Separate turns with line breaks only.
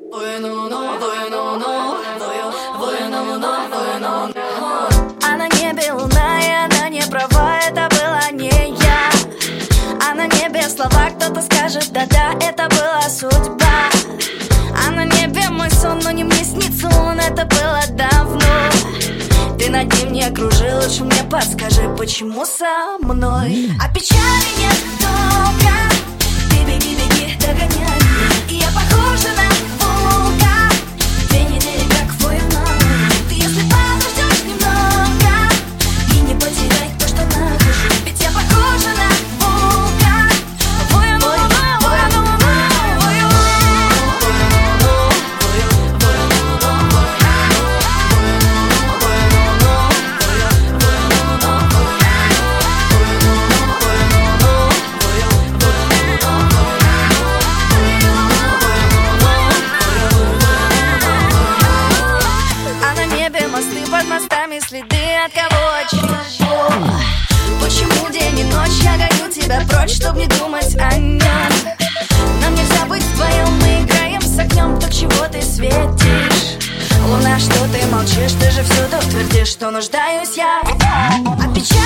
А на небе луна, и она не права, это была не я. А на небе слова, кто-то скажет, да-да, это была судьба. А на небе мой сон, но не мне снится он, это было давно. Ты над ним не кружи, лучше мне подскажи, почему со мной? А печали нет долго, ты беги, беги, догоняй. И я похожа на волка, 2 недели как война. Ты если подождешь немного и не потеряй то, что нахожу, ведь я похожа на волка. Мосты под мостами, следы от кого, от чего. Почему день и ночь я гоню тебя прочь, чтоб не думать о нем? Нам нельзя быть вдвоем, мы играем с огнем. Так чего ты светишь? Луна, что ты молчишь? Ты же всюду твердишь, что нуждаюсь я.